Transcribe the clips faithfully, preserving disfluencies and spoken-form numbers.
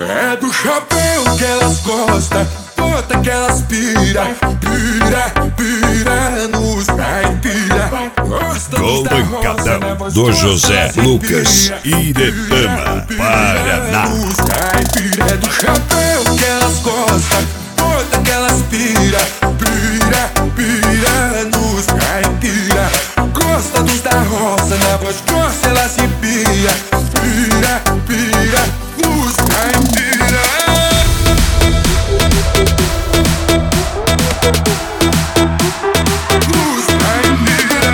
É do chapéu que elas gostam, bota que elas pira, pira, pira nos caipira. Com pancadão do José Lucas Iretama, Paraná. É do chapéu que elas gostam, bota que elas pira, pira, pira nos caipira. Gosta dos da roça, na voz grossa ela se pira, pira, pira nos caipira. Nos caipira.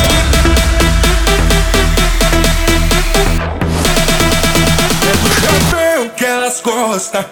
É do chapéu que elas gostam.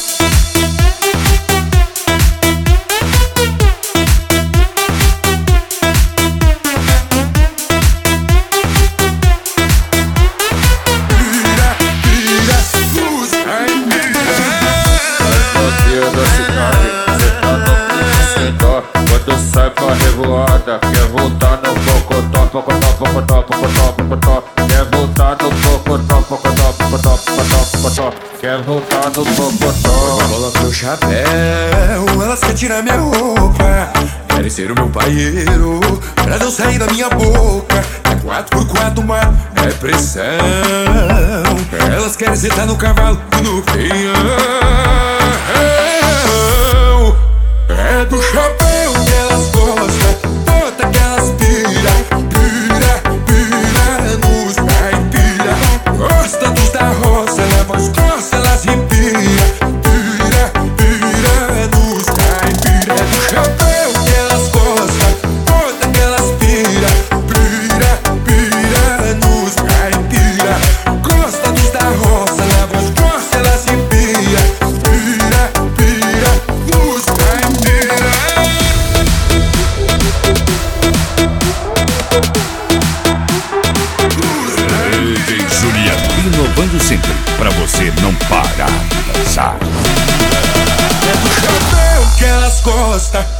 Quando sai pra revoada, quer voltar no pocotó, pocotó, pocotó, pocotó, pocotó. Quer voltar no pocotó, pocotó, pocotó, pocotó, pocotó. Quer voltar no pocotó. Coloca meu chapéu, elas querem tirar minha roupa, querem ser o meu paieiro, pra não sair da minha boca. É quatro por quatro, mano, é pressão. Elas querem sentar no cavalo e no peão. É do chapéu que elas gostam, bota que elas pira, pira, pira nos caipira. Gosta dos da roça, na voz grossa elas empira, pira, pira nos caipira. É do chapéu que elas gostam, bota que elas pira, pira, pira nos caipira. Gosta dos da roça, na voz grossa elas empira, pira, pira nos caipira. Tem Juliano inovando sempre, pra você não parar de dançar. É do chapéu que elas gostam.